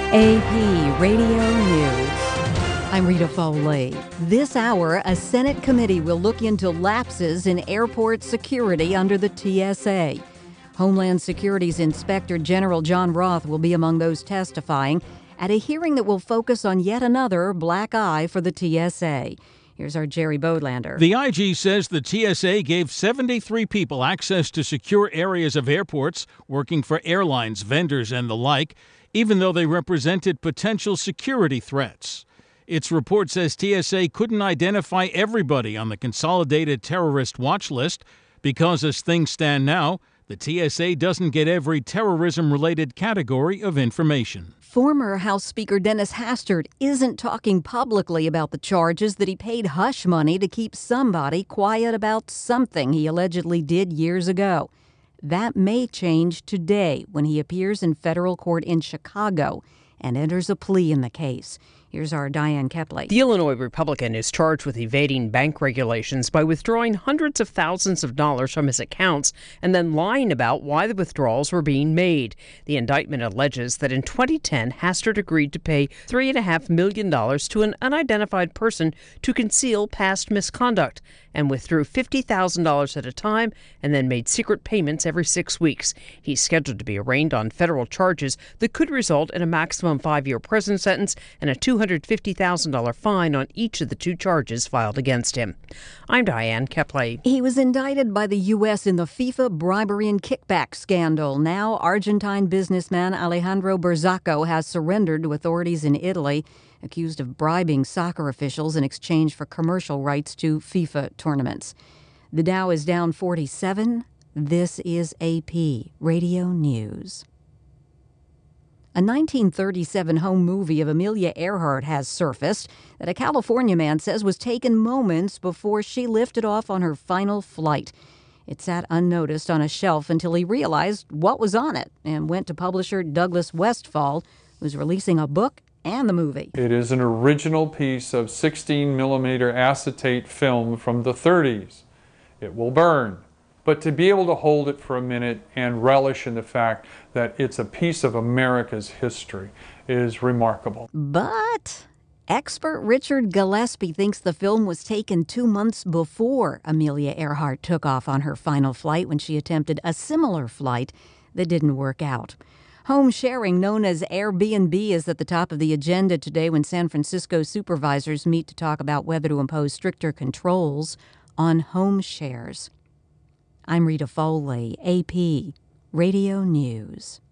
AP Radio News. I'm Rita Foley. This hour, a Senate committee will look into lapses in airport security under the TSA. Homeland Security's Inspector General John Roth will be among those testifying at a hearing that will focus on yet another black eye for the TSA. Here's our Jerry Bodlander. The IG says the TSA gave 73 people access to secure areas of airports, working for airlines, vendors, and the like, even though they represented potential security threats. Its report says TSA couldn't identify everybody on the Consolidated Terrorist Watch List because, as things stand now, the TSA doesn't get every terrorism-related category of information. Former House Speaker Dennis Hastert isn't talking publicly about the charges that he paid hush money to keep somebody quiet about something he allegedly did years ago. That may change today when he appears in federal court in Chicago and enters a plea in the case. Here's our Diane Kepley. The Illinois Republican is charged with evading bank regulations by withdrawing hundreds of thousands of dollars from his accounts and then lying about why the withdrawals were being made. The indictment alleges that in 2010, Hastert agreed to pay $3.5 million to an unidentified person to conceal past misconduct and withdrew $50,000 at a time and then made secret payments every 6 weeks. He's scheduled to be arraigned on federal charges that could result in a maximum 5-year prison sentence and a $250,000 fine on each of the 2 charges filed against him. I'm Diane Kepley. He was indicted by the U.S. in the FIFA bribery and kickback scandal. Now, Argentine businessman Alejandro Berzacco has surrendered to authorities in Italy, accused of bribing soccer officials in exchange for commercial rights to FIFA tournaments. The Dow is down 47. This is AP Radio News. A 1937 home movie of Amelia Earhart has surfaced that a California man says was taken moments before she lifted off on her final flight. It sat unnoticed on a shelf until he realized what was on it and went to publisher Douglas Westfall, who's releasing a book and the movie. It is an original piece of 16mm acetate film from the 30s. It will burn. But to be able to hold it for a minute and relish in the fact that it's a piece of America's history is remarkable. But expert Richard Gillespie thinks the film was taken 2 months before Amelia Earhart took off on her final flight when she attempted a similar flight that didn't work out. Home sharing, known as Airbnb, is at the top of the agenda today when San Francisco supervisors meet to talk about whether to impose stricter controls on home shares. I'm Rita Foley, AP Radio News.